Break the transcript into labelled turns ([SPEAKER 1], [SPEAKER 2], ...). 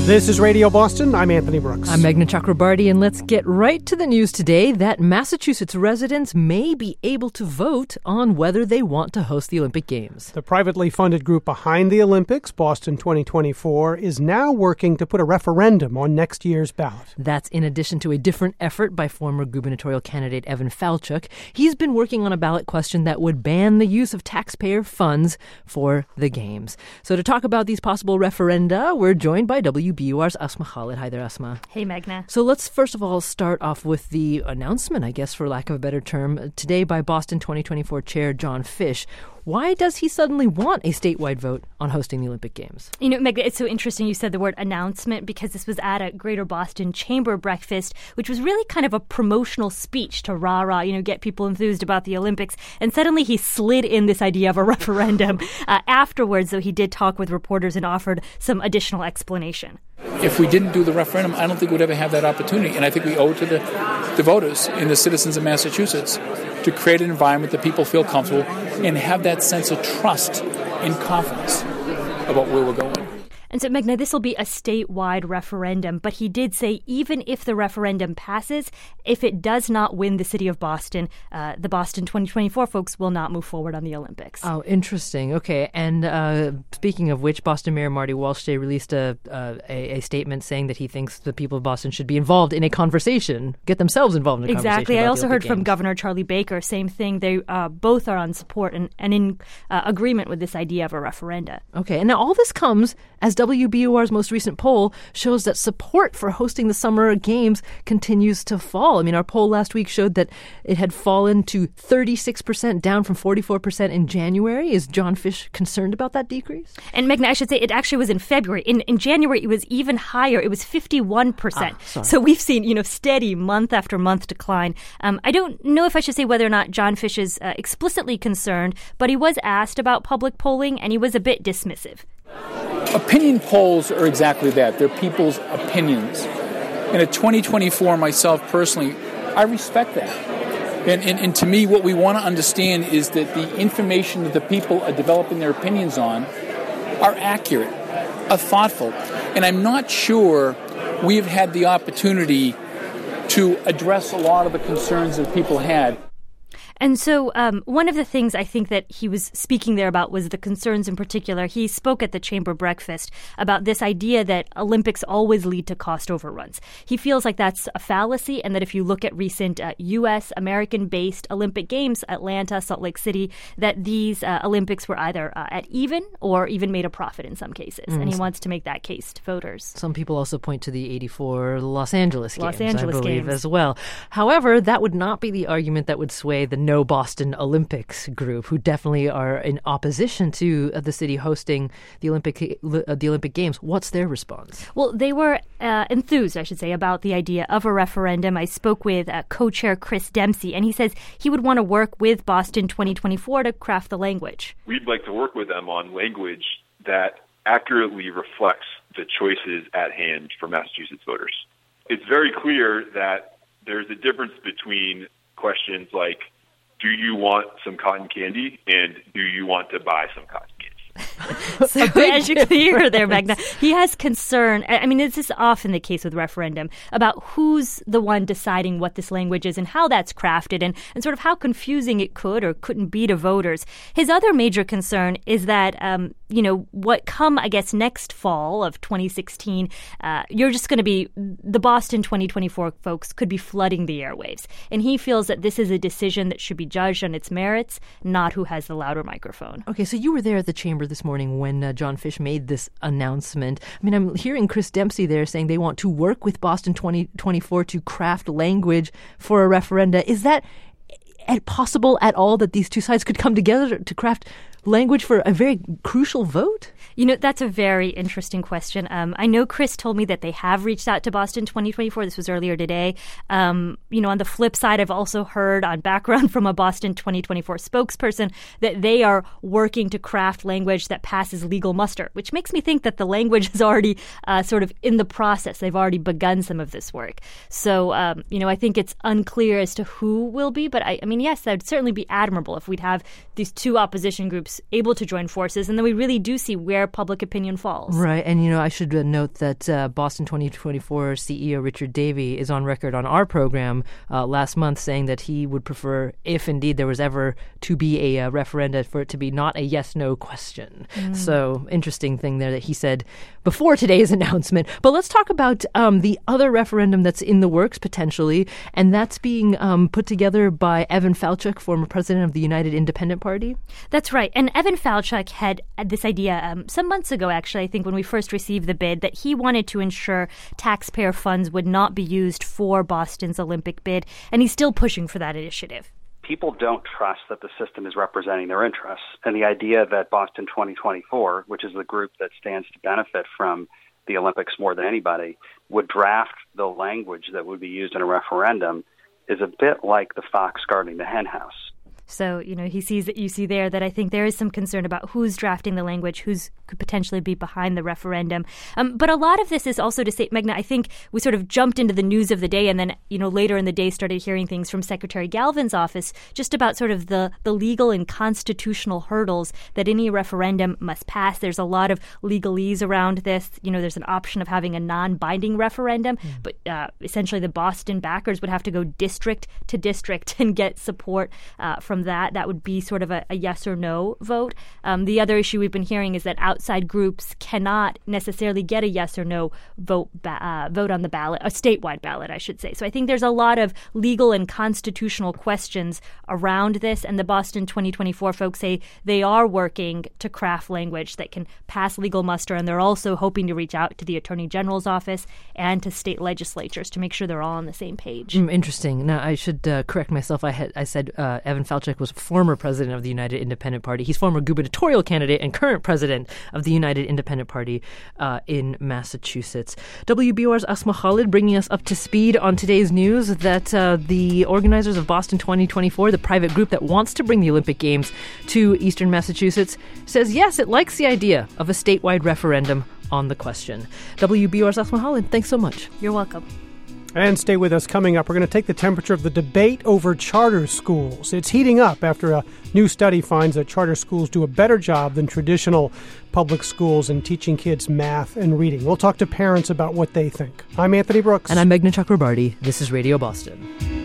[SPEAKER 1] This is Radio Boston. I'm Anthony Brooks.
[SPEAKER 2] I'm Meghna Chakrabarty, and let's get right to the news today that Massachusetts residents may be able to vote on whether they want to host the Olympic Games.
[SPEAKER 1] The privately funded group behind the Olympics, Boston 2024, is now working to put a referendum on next year's ballot.
[SPEAKER 2] That's in addition to a different effort by former gubernatorial candidate Evan Falchuk. He's been working on a ballot question that would ban the use of taxpayer funds for the Games. So to talk about these possible referenda, we're joined by WBUR's Asma Khalid. Hi there, Asma.
[SPEAKER 3] Hey, Meghna.
[SPEAKER 2] So let's first of all start off with the announcement, I guess, for lack of a better term, today by Boston 2024 Chair John Fish. Why does he suddenly want a statewide vote on hosting the Olympic Games?
[SPEAKER 3] You know, Meghna, it's so interesting you said the word announcement because this was at a Greater Boston Chamber breakfast, which was really kind of a promotional speech to rah-rah, get people enthused about the Olympics. And suddenly he slid in this idea of a referendum. Afterwards, though, he did talk with reporters and offered some additional explanation.
[SPEAKER 4] If we didn't do the referendum, I don't think we'd ever have that opportunity. And I think we owe it to the voters and the citizens of Massachusetts to create an environment that people feel comfortable and have that sense of trust and confidence about where we're going.
[SPEAKER 3] And so, Meghna, this will be a statewide referendum, but he did say even if the referendum passes, if it does not win the city of Boston, the Boston 2024 folks will not move forward on the Olympics.
[SPEAKER 2] Oh, interesting. Okay. And speaking of which, Boston Mayor Marty Walsh today released a statement saying that he thinks the people of Boston should be involved in a conversation, get themselves involved in a conversation.
[SPEAKER 3] Exactly. I also heard from
[SPEAKER 2] Games.
[SPEAKER 3] Governor Charlie Baker, same thing. They both are on support and in agreement with this idea of a referenda.
[SPEAKER 2] Okay. And now all this comes as WBUR's most recent poll shows that support for hosting the Summer Games continues to fall. I mean, our poll last week showed that it had fallen to 36%, down from 44% in January. Is John Fish concerned about that decrease?
[SPEAKER 3] And Meghna, I should say it actually was in February. In January, it was even higher. It was 51%. So we've seen, steady month after month decline. I don't know if I should say whether or not John Fish is explicitly concerned, but he was asked about public polling, and he was a bit dismissive.
[SPEAKER 4] Opinion polls are exactly that. They're people's opinions. And at 2024, myself personally, I respect that. And to me, what we want to understand is that the information that the people are developing their opinions on are accurate, are thoughtful. And I'm not sure we've had the opportunity to address a lot of the concerns that people had.
[SPEAKER 3] And so one of the things I think that he was speaking there about was the concerns in particular. He spoke at the chamber breakfast about this idea that Olympics always lead to cost overruns. He feels like that's a fallacy and that if you look at recent U.S., American-based Olympic Games, Atlanta, Salt Lake City, that these Olympics were either at even or even made a profit in some cases. And he wants to make that case to voters.
[SPEAKER 2] Some people also point to the 84 Los Angeles Games, I believe,
[SPEAKER 3] Games.
[SPEAKER 2] as well. However, that would not be the argument that would sway the No Boston Olympics group, who definitely are in opposition to the city hosting the Olympic Games. What's their response?
[SPEAKER 3] Well, they were enthused, I should say, about the idea of a referendum. I spoke with co-chair Chris Dempsey, and he says he would want to work with Boston 2024 to craft the language.
[SPEAKER 5] We'd like to work with them on language that accurately reflects the choices at hand for Massachusetts voters. It's very clear that there's a difference between questions like, do you want some cotton candy, and do you want to buy some cotton candy?
[SPEAKER 3] So as you can hear there, Meghna, he has concern. I mean, this is often the case with referendum about who's the one deciding what this language is and how that's crafted and sort of how confusing it could or couldn't be to voters. His other major concern is that, what come, I guess, next fall of 2016, you're just going to be, the Boston 2024 folks could be flooding the airwaves. And he feels that this is a decision that should be judged on its merits, not who has the louder microphone.
[SPEAKER 2] Okay, so you were there at the chamber this morning when John Fish made this announcement. I mean, I'm hearing Chris Dempsey there saying they want to work with Boston 2024 to craft language for a referenda. Is that possible at all that these two sides could come together to craft language for a very crucial vote?
[SPEAKER 3] That's a very interesting question. I know Chris told me that they have reached out to Boston 2024. This was earlier today. On the flip side, I've also heard on background from a Boston 2024 spokesperson that they are working to craft language that passes legal muster, which makes me think that the language is already sort of in the process. They've already begun some of this work. So, I think it's unclear as to who will be. But I mean, yes, that would certainly be admirable if we'd have these two opposition groups groups able to join forces, and then we really do see where public opinion falls.
[SPEAKER 2] Right, and I should note that Boston 2024 CEO Richard Davey is on record on our program last month saying that he would prefer, if indeed there was ever to be a referenda, for it to be not a yes-no question. So interesting thing there that he said before today's announcement. But let's talk about the other referendum that's in the works potentially, and that's being put together by Evan Falchuk, former president of the United Independent Party.
[SPEAKER 3] That's right. And Evan Falchuk had this idea some months ago, actually, I think, when we first received the bid, that he wanted to ensure taxpayer funds would not be used for Boston's Olympic bid. And he's still pushing for that initiative.
[SPEAKER 6] People don't trust that the system is representing their interests. And the idea that Boston 2024, which is the group that stands to benefit from the Olympics more than anybody, would draft the language that would be used in a referendum is a bit like the fox guarding the hen house.
[SPEAKER 3] So, you see there that I think there is some concern about who's drafting the language, who's could potentially be behind the referendum. But a lot of this is also to say, Meghna, I think we sort of jumped into the news of the day and then, later in the day started hearing things from Secretary Galvin's office just about sort of the legal and constitutional hurdles that any referendum must pass. There's a lot of legalese around this. There's an option of having a non-binding referendum, but essentially the Boston backers would have to go district to district and get support from that. That would be sort of a yes or no vote. The other issue we've been hearing is that outside groups cannot necessarily get a yes or no vote on the ballot, a statewide ballot, I should say. So I think there's a lot of legal and constitutional questions around this, and the Boston 2024 folks say they are working to craft language that can pass legal muster, and they're also hoping to reach out to the Attorney General's office and to state legislatures to make sure they're all on the same page.
[SPEAKER 2] Interesting. Now, I should correct myself. I said Evan Falchuk was former president of the United Independent Party. He's former gubernatorial candidate and current president of the United Independent Party in Massachusetts. WBOR's Asma Khalid bringing us up to speed on today's news that the organizers of Boston 2024, the private group that wants to bring the Olympic Games to Eastern Massachusetts, says yes, it likes the idea of a statewide referendum on the question. WBOR's Asma Khalid, thanks so much.
[SPEAKER 3] You're welcome.
[SPEAKER 1] And stay with us. Coming up, we're going to take the temperature of the debate over charter schools. It's heating up after a new study finds that charter schools do a better job than traditional public schools in teaching kids math and reading. We'll talk to parents about what they think. I'm Anthony Brooks.
[SPEAKER 2] And I'm Meghna Chakrabarti. This is Radio Boston.